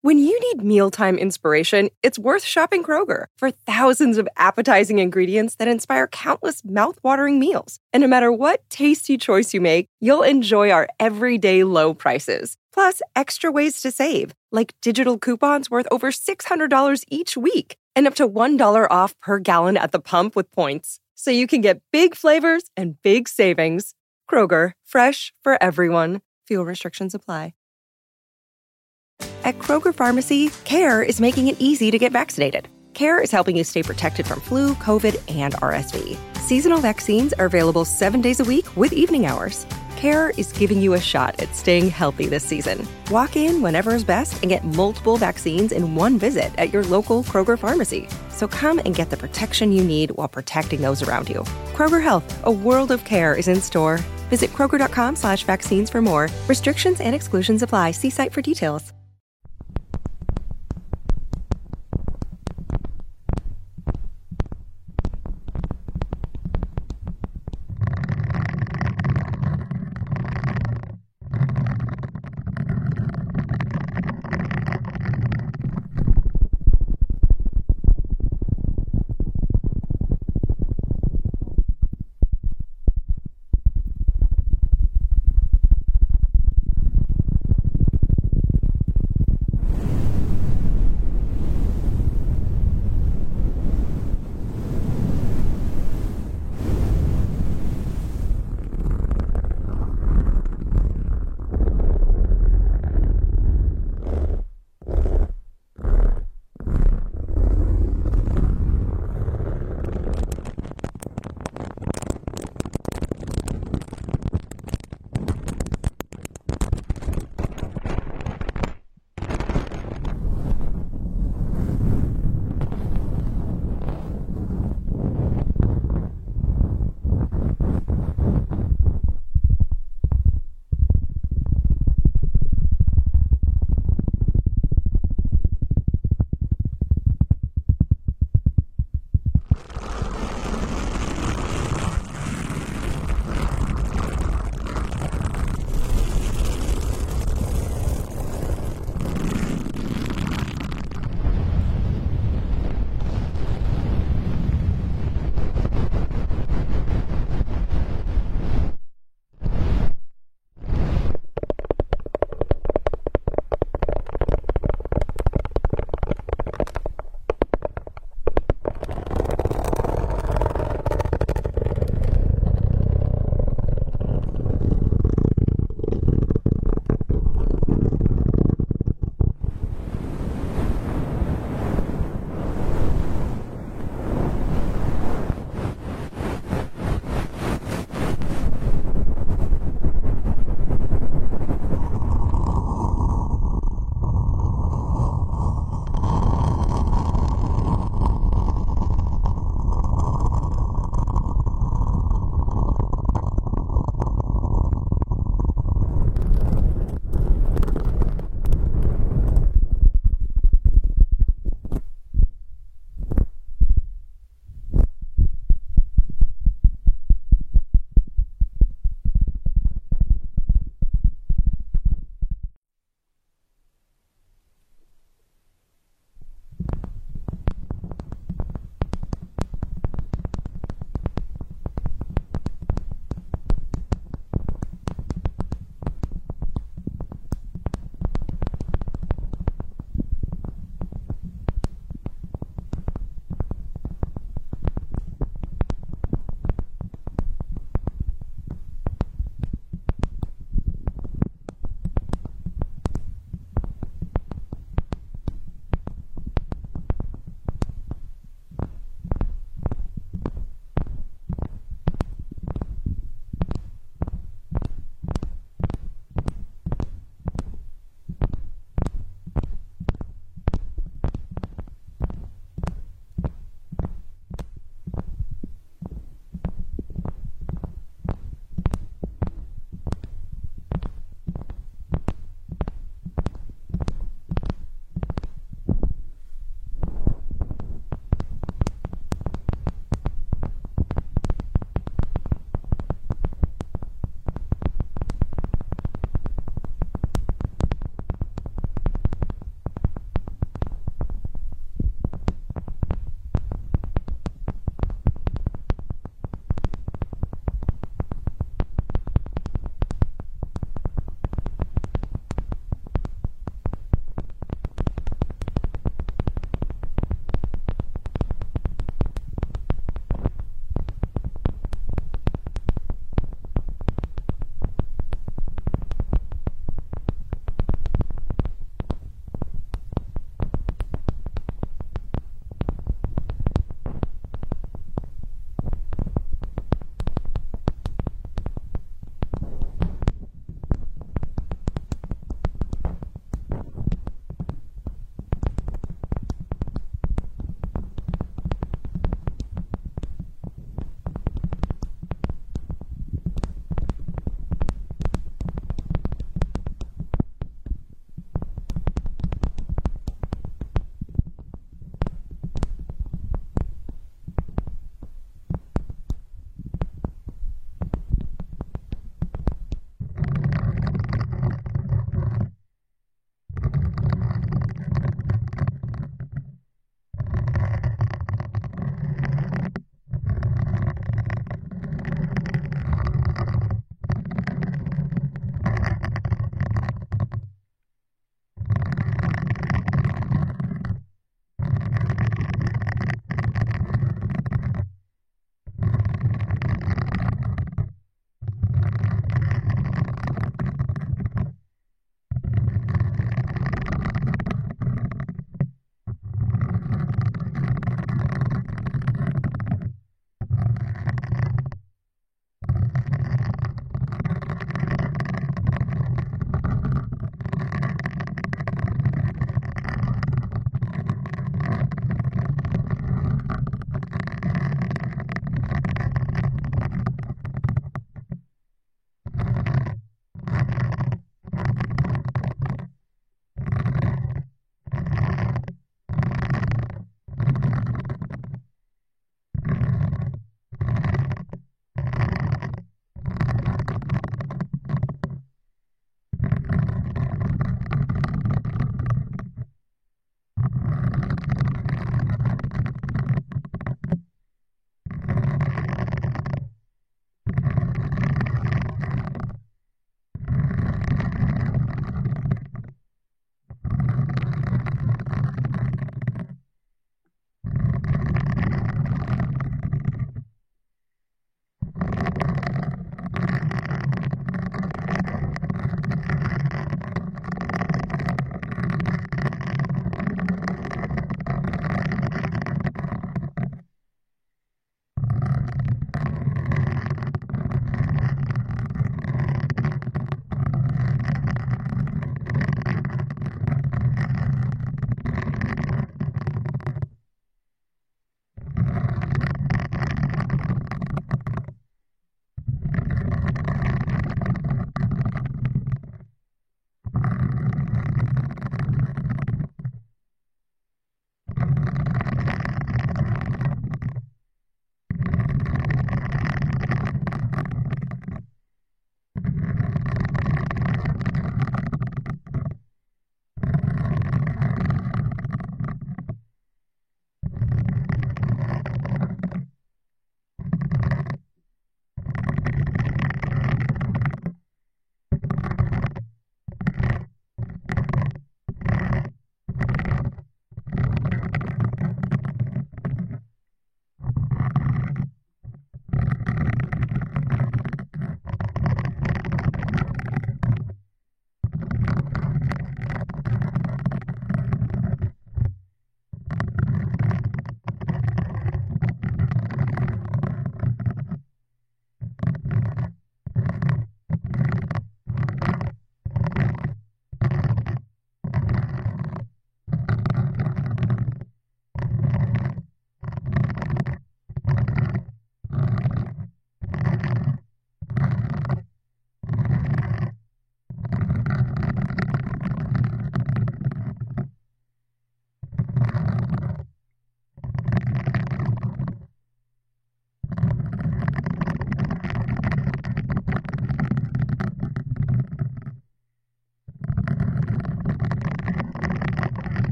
When you need mealtime inspiration, it's worth shopping Kroger for thousands of appetizing ingredients that inspire countless mouth-watering meals. And no matter what tasty choice you make, you'll enjoy our everyday low prices. Plus, extra ways to save, like digital coupons worth over $600 each week and up to $1 off per gallon at the pump with points. So you can get big flavors and big savings. Kroger, fresh for everyone. Fuel restrictions apply. At Kroger Pharmacy, CARE is making it easy to get vaccinated. CARE is helping you stay protected from flu, COVID, and RSV. Seasonal vaccines are available 7 days a week with evening hours. CARE is giving you a shot at staying healthy this season. Walk in whenever is best and get multiple vaccines in one visit at your local Kroger Pharmacy. So come and get the protection you need while protecting those around you. Kroger Health, a world of care is in store. Visit Kroger.com/vaccines for more. Restrictions and exclusions apply. See site for details.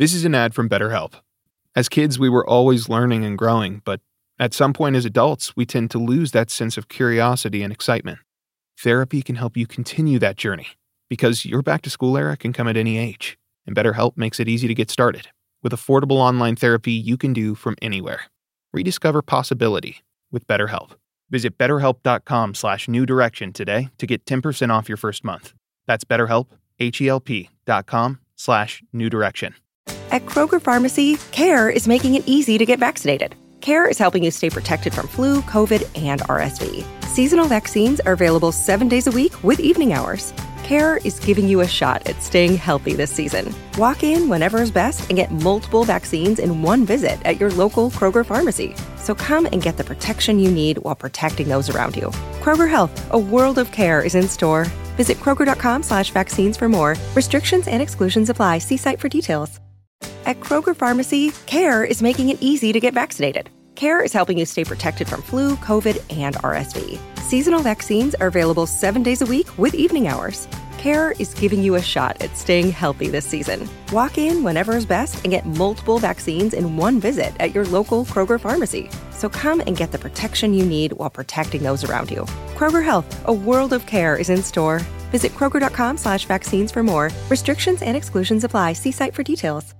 This is an ad from BetterHelp. As kids, we were always learning and growing, but at some point as adults, we tend to lose that sense of curiosity and excitement. Therapy can help you continue that journey, because your back-to-school era can come at any age, and BetterHelp makes it easy to get started with affordable online therapy you can do from anywhere. Rediscover possibility with BetterHelp. Visit BetterHelp.com/New Direction today to get 10% off your first month. That's BetterHelp, HELP.com/New Direction. At Kroger Pharmacy, CARE is making it easy to get vaccinated. CARE is helping you stay protected from flu, COVID, and RSV. Seasonal vaccines are available 7 days a week with evening hours. CARE is giving you a shot at staying healthy this season. Walk in whenever is best and get multiple vaccines in one visit at your local Kroger pharmacy. So come and get the protection you need while protecting those around you. Kroger Health, a world of care is in store. Visit Kroger.com/vaccines for more. Restrictions and exclusions apply. See site for details. At Kroger Pharmacy, CARE is making it easy to get vaccinated. CARE is helping you stay protected from flu, COVID, and RSV. Seasonal vaccines are available 7 days a week with evening hours. CARE is giving you a shot at staying healthy this season. Walk in whenever is best and get multiple vaccines in one visit at your local Kroger pharmacy. So come and get the protection you need while protecting those around you. Kroger Health, a world of care is in store. Visit Kroger.com/vaccines for more. Restrictions and exclusions apply. See site for details.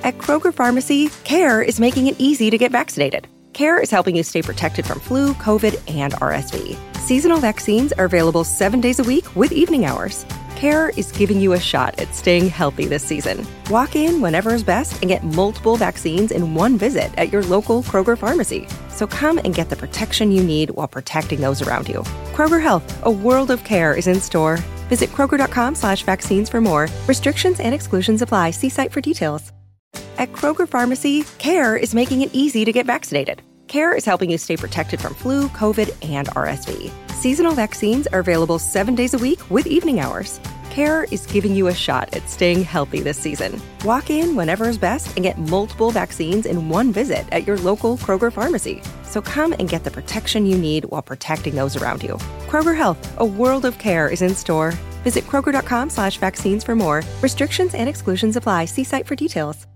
At Kroger Pharmacy, CARE is making it easy to get vaccinated. CARE is helping you stay protected from flu, COVID, and RSV. Seasonal vaccines are available 7 days a week with evening hours. CARE is giving you a shot at staying healthy this season. Walk in whenever is best and get multiple vaccines in one visit at your local Kroger Pharmacy. So come and get the protection you need while protecting those around you. Kroger Health, a world of care is in store. Visit Kroger.com/vaccines for more. Restrictions and exclusions apply. See site for details. At Kroger Pharmacy, CARE is making it easy to get vaccinated. CARE is helping you stay protected from flu, COVID, and RSV. Seasonal vaccines are available 7 days a week with evening hours. CARE is giving you a shot at staying healthy this season. Walk in whenever is best and get multiple vaccines in one visit at your local Kroger Pharmacy. So come and get the protection you need while protecting those around you. Kroger Health, a world of care is in store. Visit Kroger.com/vaccines for more. Restrictions and exclusions apply. See site for details.